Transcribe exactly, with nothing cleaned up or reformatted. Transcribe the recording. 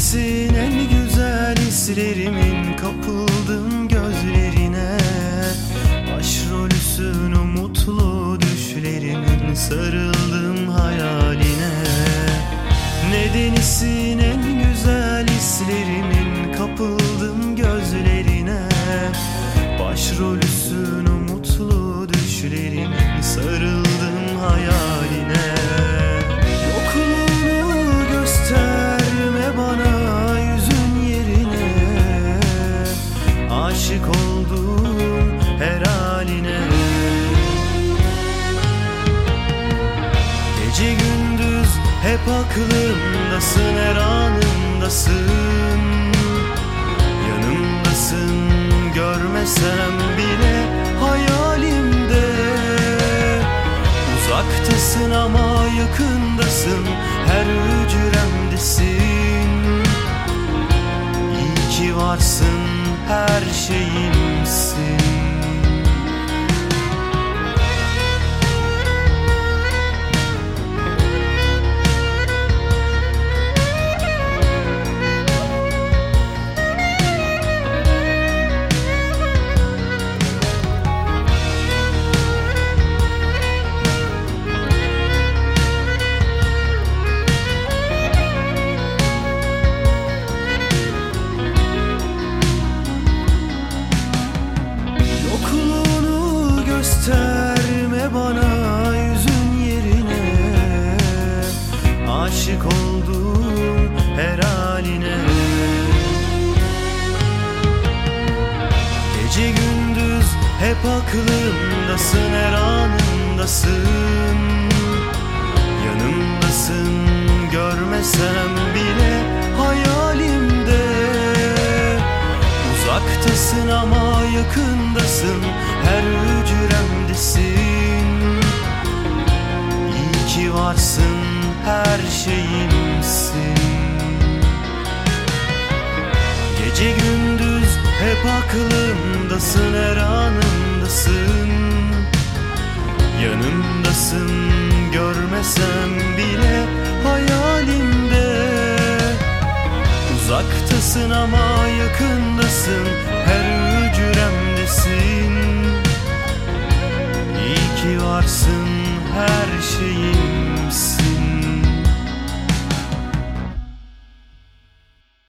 Nedenisin en güzel hislerimin, kapıldım gözlerine. Başrolüsün o mutlu düşlerimin, sarıldım hayaline. Nedenisin en güzel hislerimin, kapıldım gözlerine. Başrolüsün o mutlu düşlerimin, sarıldım hayaline. Yokluğunu gösterme bana yüzün yerine, aşık oldum her haline. Gece gündüz hep aklımdasın, her anımdasın. Yanımdasın, görmesem bile hayalimde. Uzaktasın ama yakındasın, her hücremdesin. İyi ki varsın, her şeyimsin. Gösterme bana yüzün yerine, aşık oldum her haline. Gece gündüz hep aklımdasın, her anımdasın. Yanımdasın, görmesem bile hayalimde. Uzaktasın ama yakındasın, her hücremdesin. İyi ki varsın, her şeyimsin. Gece gündüz hep aklımdasın, her anımdasın. Yanımdasın, görmesem bile hayalimde. Uzaktasın ama yakındasın, her hücremdesin. İyi ki varsın, her şeyimsin.